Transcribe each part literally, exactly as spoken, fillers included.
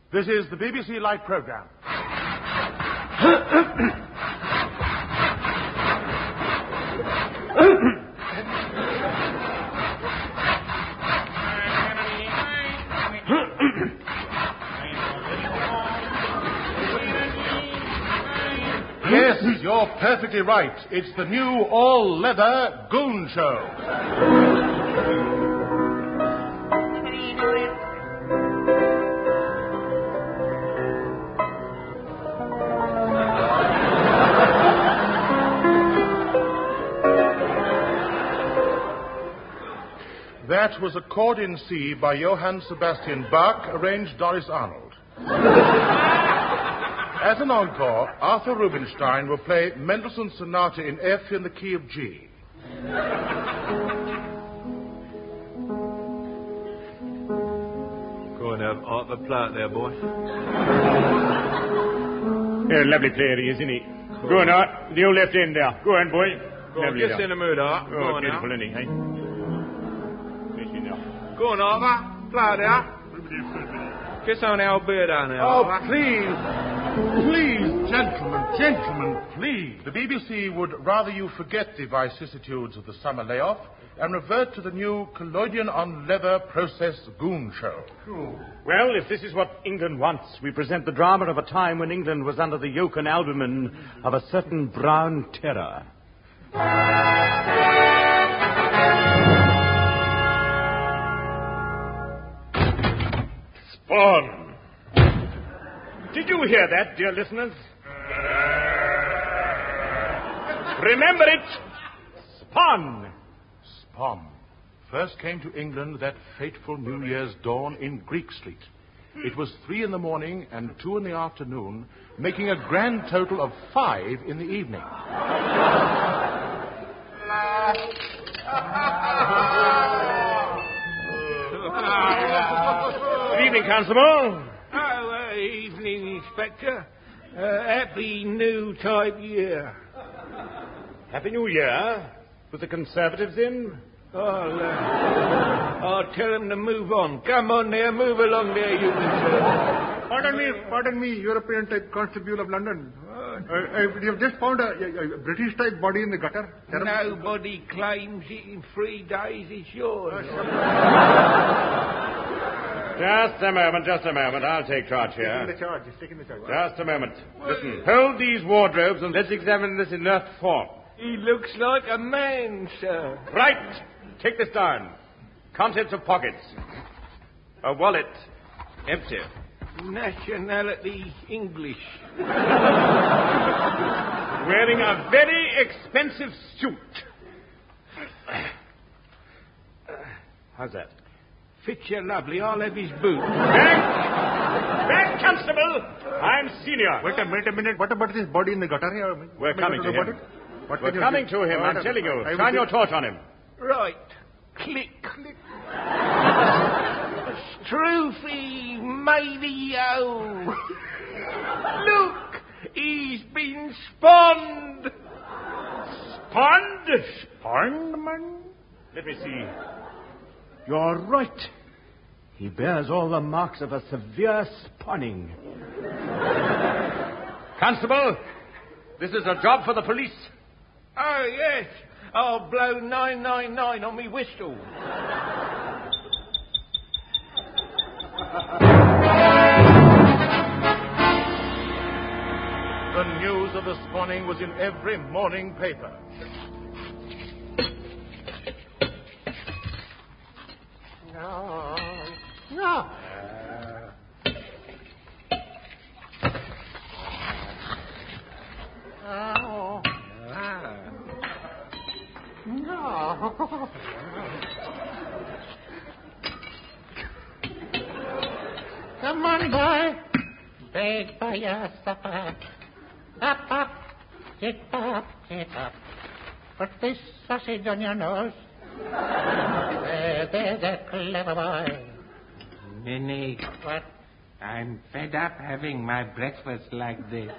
This is the B B C Light Programme. Yes, you're perfectly right. It's the new all-leather Goon Show. That was a chord in C by Johann Sebastian Bach, arranged Doris Arnold. As an encore, Arthur Rubinstein will play Mendelssohn's Sonata in F in the key of G. Go and have Arthur Platt there, boy. Yeah, lovely player he is, isn't he? Go on, Art. The old left end there. Go on, boy. Go on, get in the mood, Art. Go Oh, on beautiful, now. isn't he? Hey? Go on, Arthur. Platt there. Get on our beer down there, Oh, Arthur. please. Please, gentlemen, gentlemen, please. The B B C would rather you forget the vicissitudes of the summer layoff and revert to the new collodion on leather process Goon Show. Well, if this is what England wants, we present the drama of a time when England was under the yoke and albumen of a certain brown terror. Spawn. Did you hear that, dear listeners? Remember it. Spawn. Spawn first came to England that fateful New Year's dawn in Greek Street. It was three in the morning and two in the afternoon, making a grand total of five in the evening. Good evening, Constable. Oh, uh, evening, Inspector. Uh, happy new type year. Happy New Year. With the Conservatives in? I'll, uh, I'll tell them to move on. Come on there, move along there, you Conservatives. Pardon me, pardon me, European type constable of London. Uh, uh, we have just found a, a, a British type body in the gutter. Nobody claims it in three days. It's yours. Just a moment, just a moment. I'll take charge Taking here. the charge, he's taking the charge. Just a moment. Listen, hold these wardrobes and let's examine this inert form. He looks like a man, sir. Right. Take this down. Contents of pockets. A wallet. Empty. Nationality English. Wearing a very expensive suit. How's that? Fits you lovely. I'll have his boot. Back! Back, Constable! I'm senior. Wait a minute, a minute. What about this body in the gutter here? We're What coming to about him. it? What We're can you coming do? to him, What I'm telling you. I will Shine do- your torch on him. Right. Click. Click. Stroophy Madio. Look, he's been spawned. Spawned? Spawned, man? Let me see. You're right. He bears all the marks of a severe spawning. Constable, this is a job for the police. Oh, yes. I'll blow nine nine nine on me whistle. The news of the spawning was in every morning paper. No. No. Oh. No. Come on, boy. Beg for your supper. Up, up. Sit up, sit up. Put this sausage on your nose. There, there's a clever boy. Minnie, What? I'm fed up having my breakfast like this.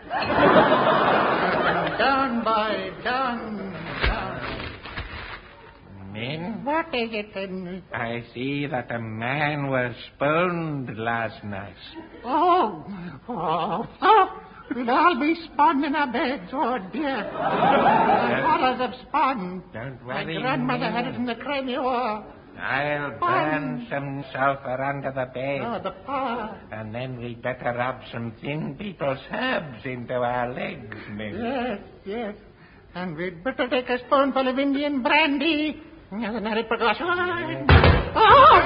Down, boy, down, down. in? What is it then? I see that a man was spawned last night. Oh, oh, oh. We'll all be spun in our beds. Oh, dear. The horrors of spun. Don't My worry. grandmother me. had it in the Crimea War. I'll burn some sulfur under the bed. Oh, the power. And then we'd better rub some thin people's herbs into our legs, maybe. Yes, yes. And we'd better take a spoonful of Indian brandy as an added precaution. Oh!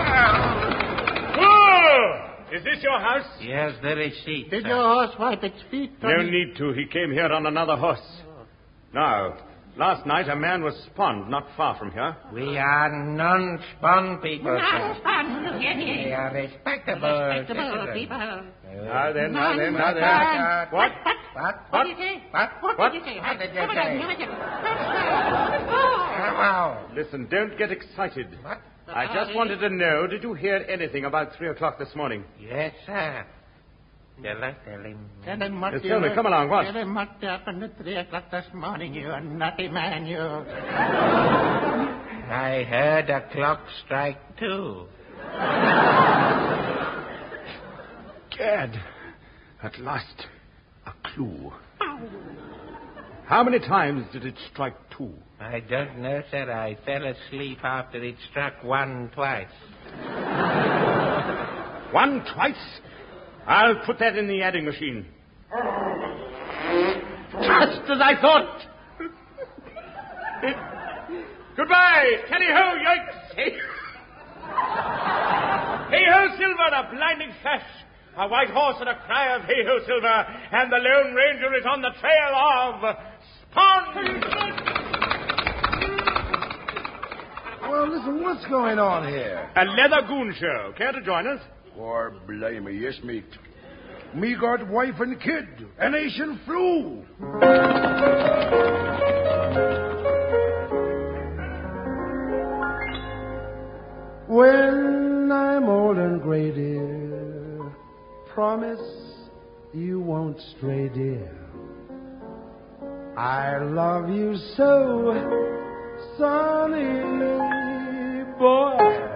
Oh! Is this your house? Here's the receipt. Did sir. your horse wipe its feet? No need to. He came here on another horse. Now, last night a man was spawned not far from here. We are non-spawn people, sir. Non-spun. We are respectable, Respectable citizens. people. Now then, now then, now then. Non-spun. What? What? What did you say? What? What, What? did you say? What did you Come say? again, come again. Oh. Come on. Listen, don't get excited. What? I just wanted to know, did you hear anything about three o'clock this morning? Yes, sir. Shall I tell him? Tell him what Yes, you... tell me, come along, what? Tell him what happened at three o'clock this morning, you naughty man, you. I heard a clock strike two. Gad, at last, a clue. How many times did it strike two? I don't know, sir. I fell asleep after it struck one twice. One twice? I'll put that in the adding machine. Just as I thought. Goodbye. Tally-ho, yoicks. Hey. Hey-ho, Silver, a blinding flash. A white horse and a cry of hey-ho, Silver. And the Lone Ranger is on the trail of Spawn. Well, listen, what's going on here? A leather goon show. Care to join us? Or blame me, yes, mate. Me got wife and kid, an Asian flu. When I'm old and gray, dear, promise you won't stray, dear. I love you so, sonny boy.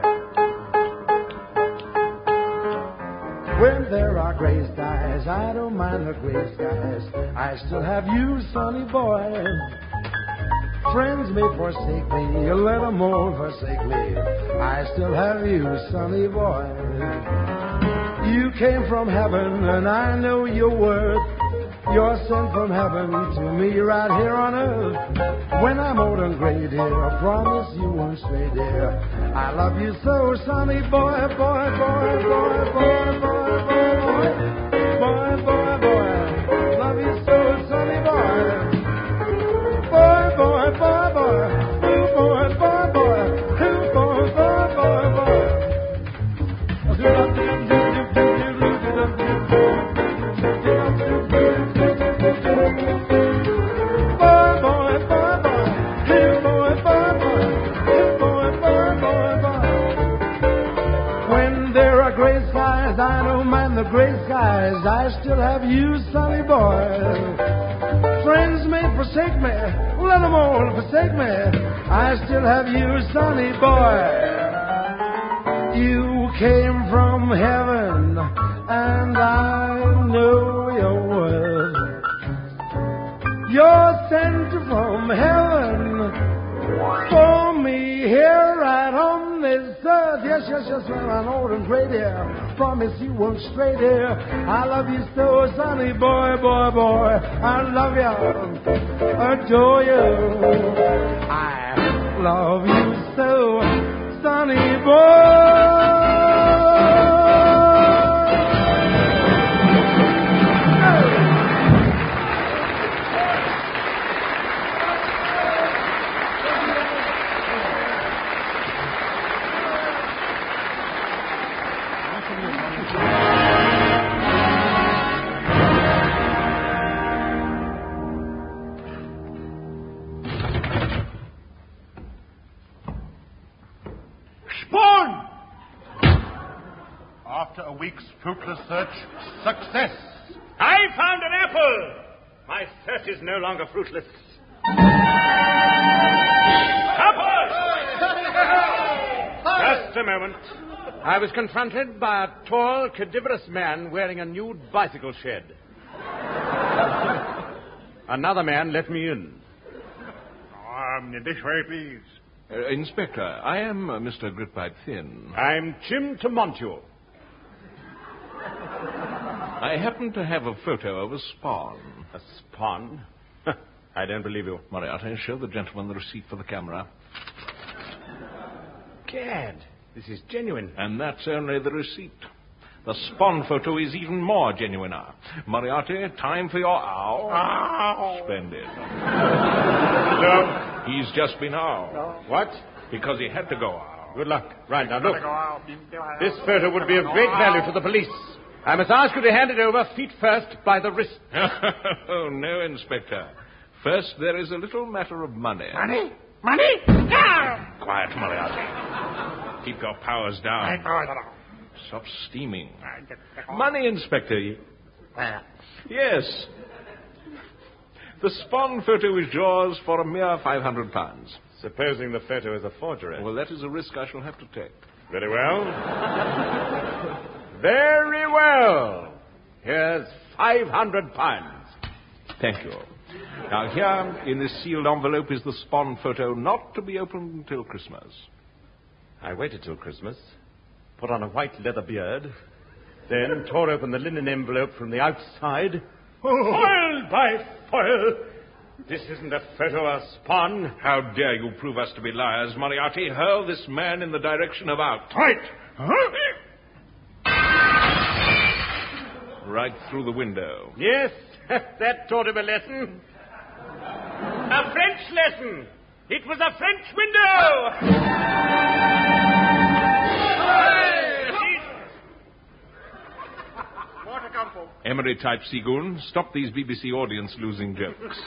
When there are gray skies, I don't mind the gray skies. I still have you, sonny boy. Friends may forsake me, let them all forsake me. I still have you, sonny boy. You came from heaven, and I know your worth. You're sent from heaven to me right here on earth. When I'm old and gray, dear, I promise you won't stray, dear. I love you so, sonny boy, boy, boy, boy, boy, boy, boy, boy, boy, boy. Love you so, sonny boy. Boy, boy, boy, boy, ooh, boy, boy, boy, ooh, boy, boy, boy, boy. I don't mind the gray skies. I still have you, sonny boy. Friends may forsake me, let them all forsake me. I still have you, sonny boy. You came from heaven, and I know your worth. You're sent from heaven for me here right on this earth. Yes, yes, yes, well, I'm old and gray, dear. Promise you won't stray, dear. I love you so, sonny boy, boy, boy. I love you, adore you. I love you so, sonny boy. After a week's fruitless search, success. I found an apple. My search is no longer fruitless. Apple! Just a moment. I was confronted by a tall, cadaverous man wearing a nude bicycle shed. Another man let me in. Um, this way, please. Uh, Inspector, I am uh, Mister Gritpipe Thin. I'm Jim Tamontio. I happen to have a photo of a spawn. A spawn? I don't believe you. Moriarty, show the gentleman the receipt for the camera. Gad, this is genuine. And that's only the receipt. The spawn photo is even more genuiner. Moriarty, time for your owl. Ow! Splendid. Look. He's just been owl. No. What? Because he had to go owl. Good luck. Right, now look. Go out. This photo would be of great value to the police. I must ask you to hand it over feet first by the wrist. Oh, no, Inspector. First, there is a little matter of money. Money? Money? No! Quiet, Moriarty. Keep your powers down. Stop steaming. Money, Inspector. Yes. The spawn photo is yours for a mere five hundred pounds. Supposing the photo is a forgery. Well, that is a risk I shall have to take. Very well. Very well. Here's five hundred pounds. Thank you. Now, here in this sealed envelope is the spawn photo, not to be opened until Christmas. I waited till Christmas, put on a white leather beard, then tore open the linen envelope from the outside. Foil by foil! This isn't a photo of spawn. How dare you prove us to be liars, Moriarty? Hurl this man in the direction of out. Right. Huh? Right through the window. Yes, that taught him a lesson. A French lesson. It was a French window. More to come, folks. Emery type Seagoon, stop these B B C audience losing jokes.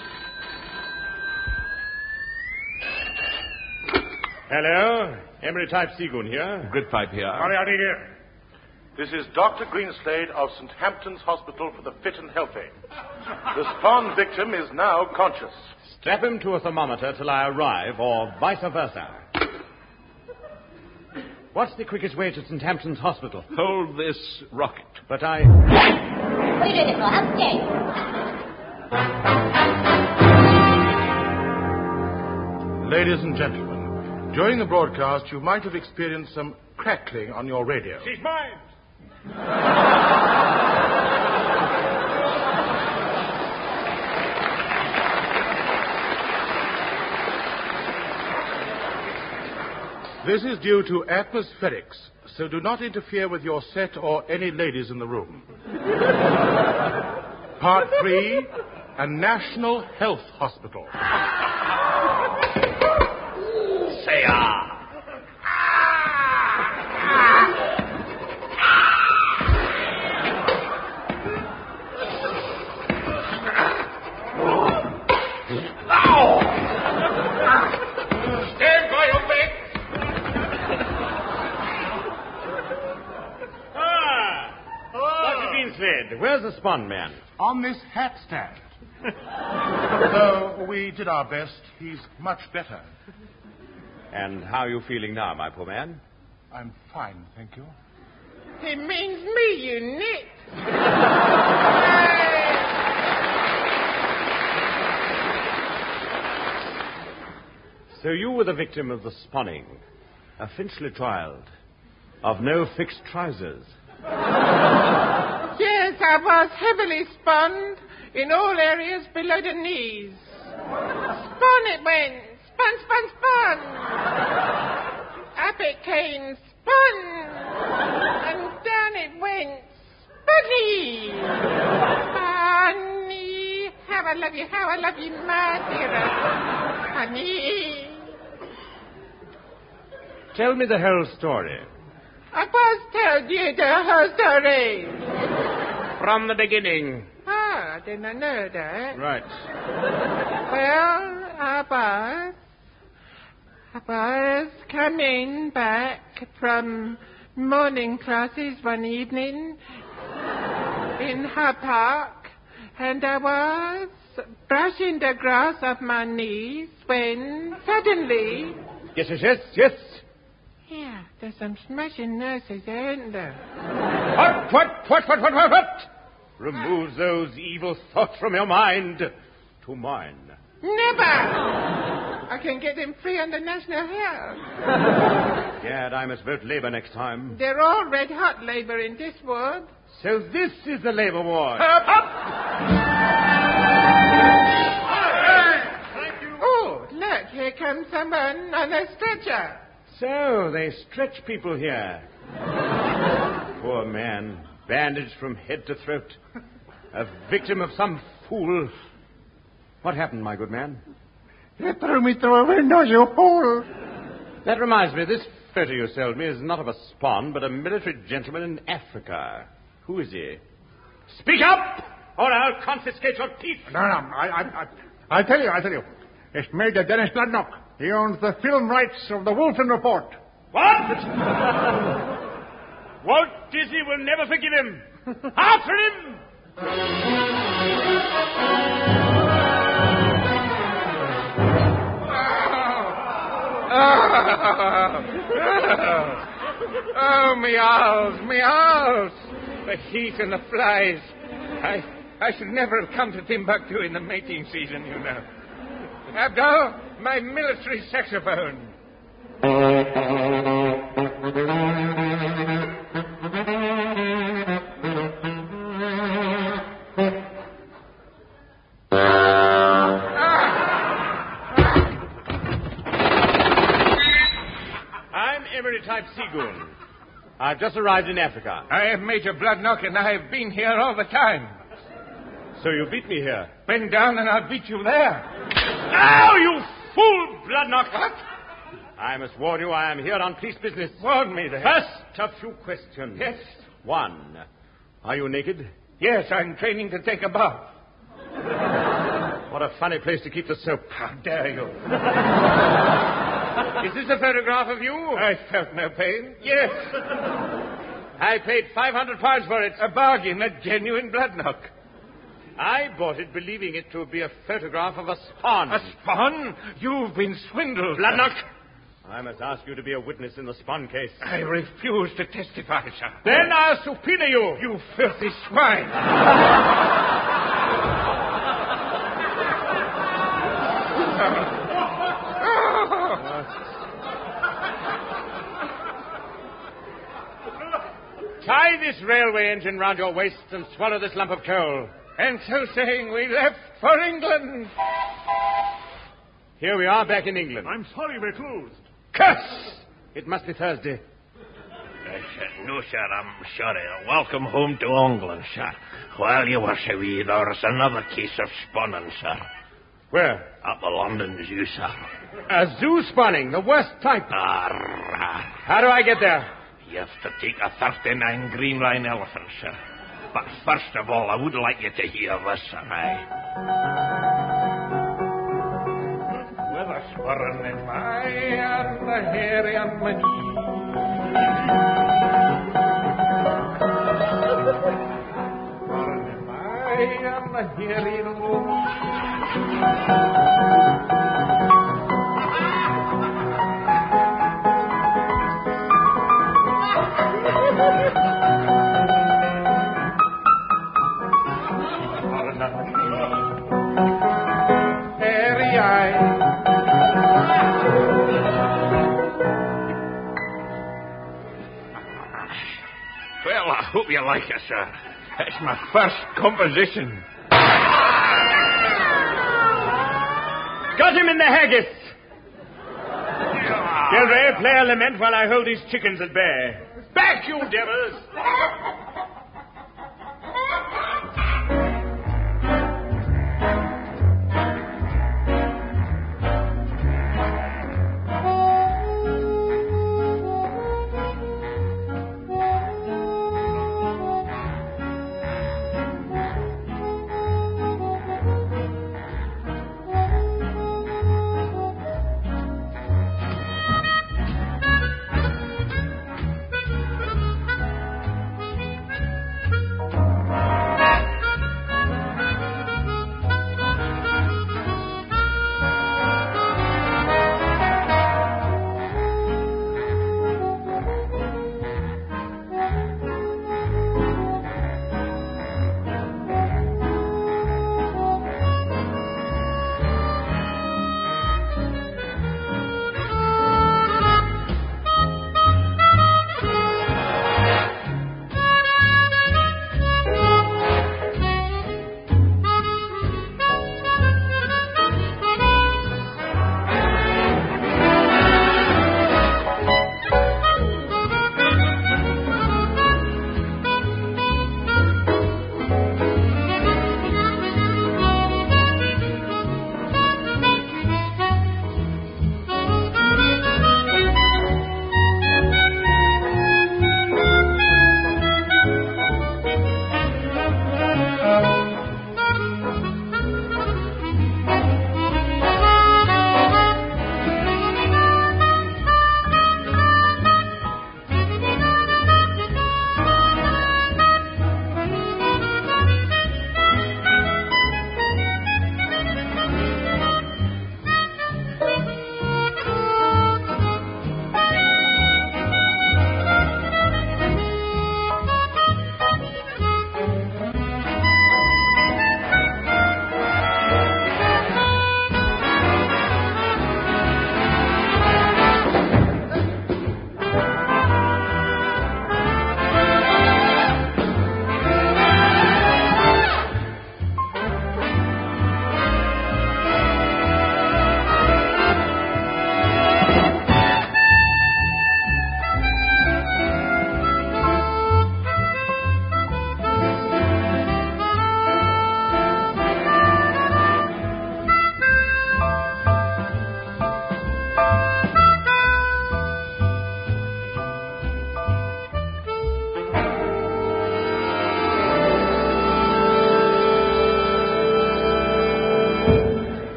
Hello, Emery type Seagoon here. Gritpipe here. Moriarty here. This is Doctor Greenslade of Saint Hampton's Hospital for the Fit and Healthy. The spawn victim is now conscious. Strap him to a thermometer till I arrive, or vice versa. What's the quickest way to Saint Hampton's Hospital? Hold this rocket. But I... Ladies and gentlemen, during the broadcast, you might have experienced some crackling on your radio. She's mine. This is due to atmospherics, so do not interfere with your set or any ladies in the room. Part three, a national health hospital. Say ah! Stand by your back. Ah! Doctor Greenslade, where's the spawn man? On this hat stand. Though we did our best, he's much better. And how are you feeling now, my poor man? I'm fine, thank you. It means me, you nit. So you were the victim of the spawning, a Finchley child, of no fixed trousers. Yes, I was heavily spun in all areas below the knees. Spun it went. Spun, spun, spun. Up it came, spun. And down it went, spunny. Honey, how I love you, how I love you, my dear. Honey. Tell me the whole story. I was told you the whole story. From the beginning. Ah, I did not know that. Right. Well, I was... I was coming back from morning classes one evening in Hyde Park, and I was brushing the grass off my knees when suddenly... Yes, yes, yes, yes. Yeah, there's some smashing nurses there, isn't there? What, what, what, what, what, what, what? Remove those evil thoughts from your mind to mine. Never! I can get them free under national health. Gad, I must vote Labour next time. They're all red-hot Labour in this ward. So this is the Labour ward. Up, up! Thank you. Oh, look, here comes someone on a stretcher. So they stretch people here. Poor man, bandaged from head to throat. A victim of some fool. What happened, my good man? You threw me through a window, you fool. That reminds me, this photo you sold me is not of a spawn, but a military gentleman in Africa. Who is he? Speak up, or I'll confiscate your teeth. No, no, I, I, I, I'll tell you, I'll tell you. It's Major Dennis Bloodnock. He owns the film rights of the Wolfen Report. What? Walt Disney will never forgive him. After him! Oh, me owls, me owls. The heat and the flies. I I should never have come to Timbuktu in the mating season, you know. Abdul, my military saxophone. I'm Emery Type Seagoon. I've just arrived in Africa. I am Major Bloodnock, and I have been here all the time. So you beat me here? Bend down, and I'll beat you there. Now, you fool, Bloodnock! What? I must warn you, I am here on police business. Warn me then. First, a few questions. Yes? One, are you naked? Yes, I'm training to take a bath. What a funny place to keep the soap. How dare you? Is this a photograph of you? I felt no pain. Yes. I paid five hundred pounds for it. A bargain, a genuine Bloodnock. I bought it believing it to be a photograph of a spawn. A spawn? You've been swindled. Bloodnock! I must ask you to be a witness in the spawn case. I refuse to testify, sir. Then I'll subpoena you. You filthy swine. Tie this railway engine round your waist and swallow this lump of coal. And so saying, we left for England. Here we are back in England. I'm sorry we're closed. Curse! It must be Thursday. Uh, sir, no, sir, I'm sorry. Welcome home to England, sir. While you were away, there was another case of spawning, sir. Where? At the London Zoo, sir. A zoo spawning, the worst type. Arrgh. How do I get there? You have to take a thirty-nine Green Line elephant, sir. But first of all, I would like you to hear this, sir. Aye. With a spurring in my and the hairy on my knee. Spurring in my and the hairy on my Well, I hope you like it, sir. It's my first composition. Got him in the haggis. Gilray, play a lament while I hold these chickens at bay. Back, you devils!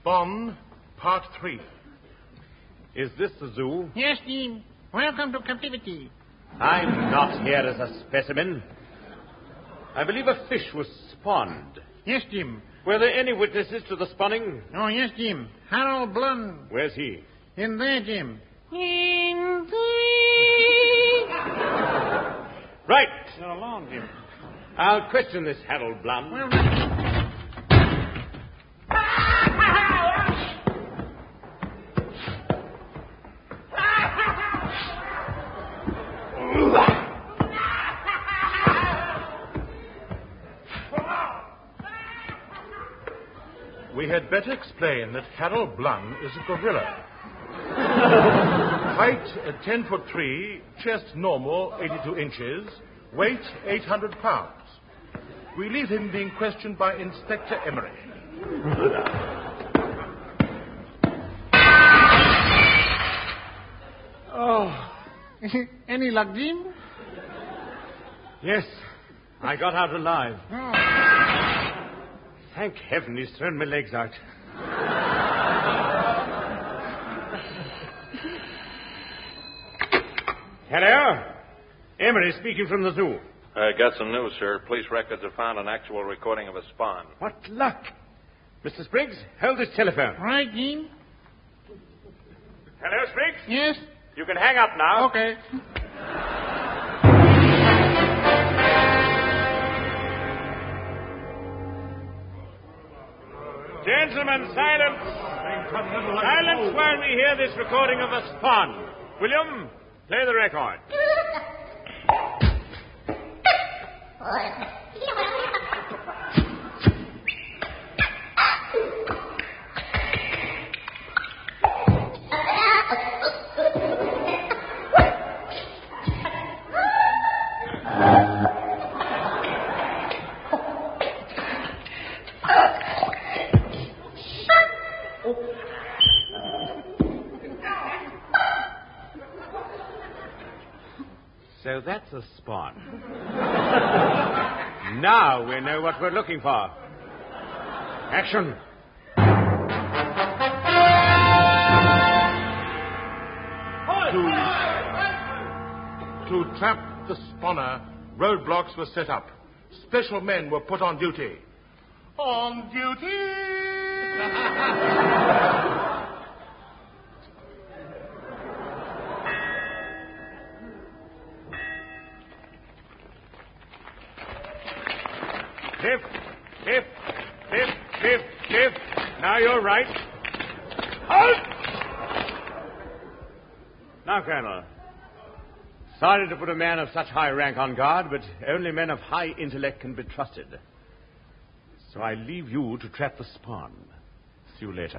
Spawn, Part three. Is this the zoo? Yes, Jim. Welcome to captivity. I'm not here as a specimen. I believe a fish was spawned. Yes, Jim. Were there any witnesses to the spawning? Oh, yes, Jim. Harold Blund. Where's he? In there, Jim. In Right. Go along, Jim. I'll question this Harold Blum. Well, We had better explain that Harold Blum is a gorilla. Height uh, ten foot three, chest normal eighty-two inches, weight eight hundred pounds. We leave him being questioned by Inspector Emery. oh. Any luck, Jim? Yes, I got out alive. Oh. Thank heaven he's thrown my legs out. Hello? Emery speaking from the zoo. I got some news, sir. Police records have found an actual recording of a spawn. What luck. Mister Spriggs, hold this telephone. Right, Jim. Hello, Spriggs? Yes? You can hang up now. Okay. Gentlemen, silence. Silence while we hear this recording of a spawn. William, play the record. So that's a spawn. Now we know what we're looking for. Action. To, to trap the spawner, roadblocks were set up. Special men were put on duty. On duty! Cliff, Cliff, Cliff, Cliff, Cliff. Now you're right. Halt! Now, Colonel. Sorry to put a man of such high rank on guard, but only men of high intellect can be trusted. So I leave you to trap the spawn. See you later.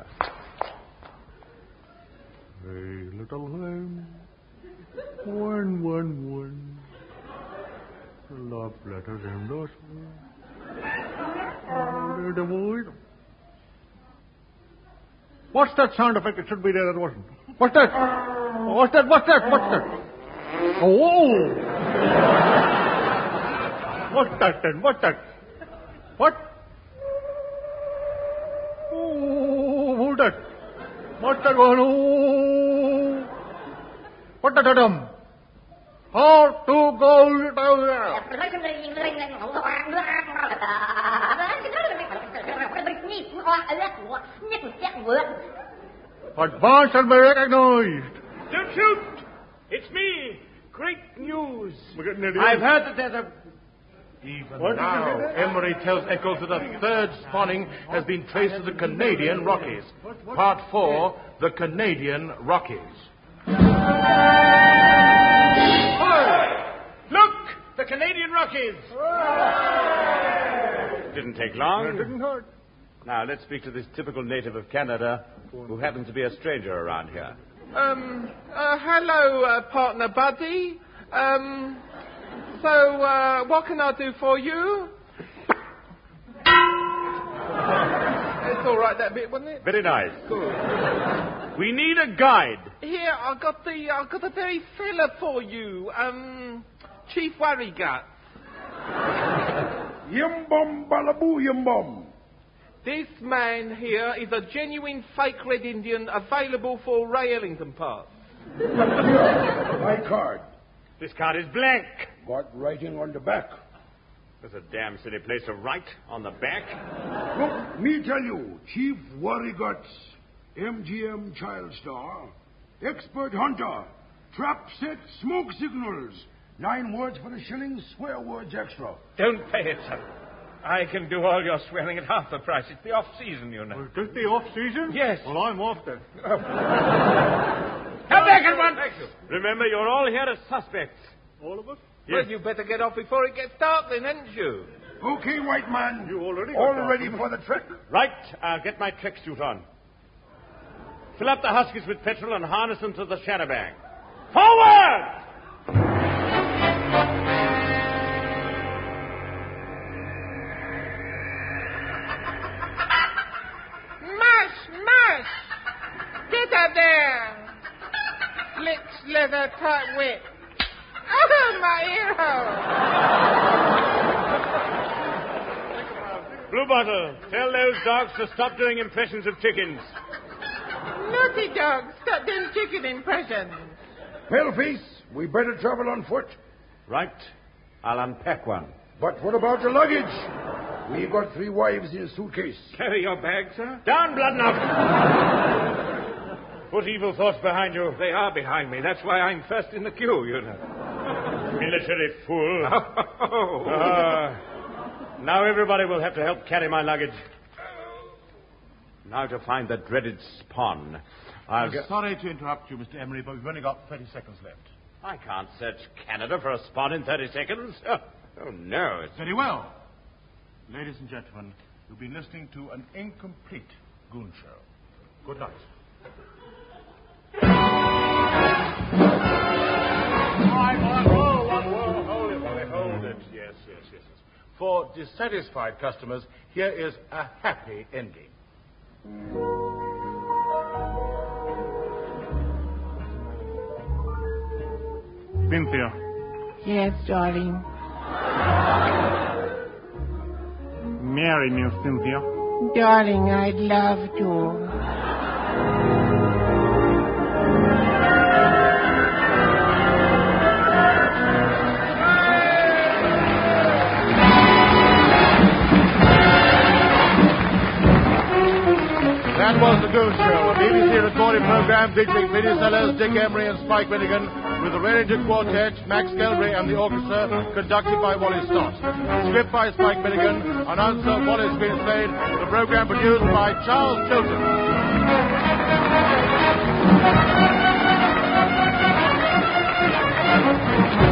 Hey, little lamb. One, one, one. Love letters in those. What's that sound effect? It should be there. That wasn't. What's that? What's that? What's that? What's that? Oh! What's that then? What's that? What? Oh, who's that? What's that one? Oh! What's that, Adam? How to go down there? Advance and be recognized. Don't shoot! It's me. Great news. We're getting it in. I've heard that there's a... Even What did you now, say there? Emery tells Eccles that a third spawning has been traced to the Canadian Rockies. Part four, the Canadian Rockies. Look! The Canadian Rockies! Didn't take long. It didn't hurt. Now, let's speak to this typical native of Canada who happens to be a stranger around here. Um, uh, hello, uh, partner Buddy. Um, so, uh, what can I do for you? It's all right, that bit, wasn't it? Very nice. Good. We need a guide. Here, I got the, I got the very fella for you. Um, Chief Worrygut. Yum bum balaboo yum bum. This man here is a genuine fake Red Indian available for Ray Ellington Pass. My card. This card is blank. Got writing on the back. There's a damn silly place to write on the back. Look, me tell you, Chief Worryguts, M G M Child Star, Expert Hunter, Trap Set Smoke Signals, nine words for the shilling, swear words extra. Don't pay it, sir. I can do all your swearing at half the price. It's the off-season, you know. Just the off-season? Yes. Well, I'm off then. Come back at once! Remember, you're all here as suspects. All of us? Well, you better get off before it gets dark then, hadn't you? Okay, white man. You already got All dark. ready for the trek? Right, I'll get my trek suit on. Fill up the huskies with petrol and harness them to the shadow bag. Forward! Mush, mush! Get up there! Lips, leather, tight whip. Oh, my ear hole! Blue Bottle, tell those dogs to stop doing impressions of chickens. Naughty dogs, stop them chicken impressions. Paleface, we better travel on foot. Right, I'll unpack one. But what about the luggage? We got three wives in a suitcase. Carry your bag, sir? Down, Bloodknob! Put evil thoughts behind you. They are behind me. That's why I'm first in the queue, you know. Military fool. Oh. Uh, now everybody will have to help carry my luggage. Now to find the dreaded spawn. I'll I'm get... sorry to interrupt you, Mister Emery, but we've only got thirty seconds left. I can't search Canada for a spawn in thirty seconds. Oh, oh no. It's... Very well. Ladies and gentlemen, you've been listening to an incomplete Goon Show. Good night. Hold it, boy, hold it. Yes, yes, yes, yes. For dissatisfied customers, here is a happy ending. Cynthia. Yes, darling. Marry me, Cynthia. Darling, I'd love to. That was the Goon Show, a B B C recorded program featuring Vinnie Sellers, Dick Emery, and Spike Milligan, with the Ranger Quartet, Max Gelry, and the orchestra, conducted by Wally Stott. Script by Spike Milligan, announcer Wallace Greenslade, the program produced by Charles Chilton.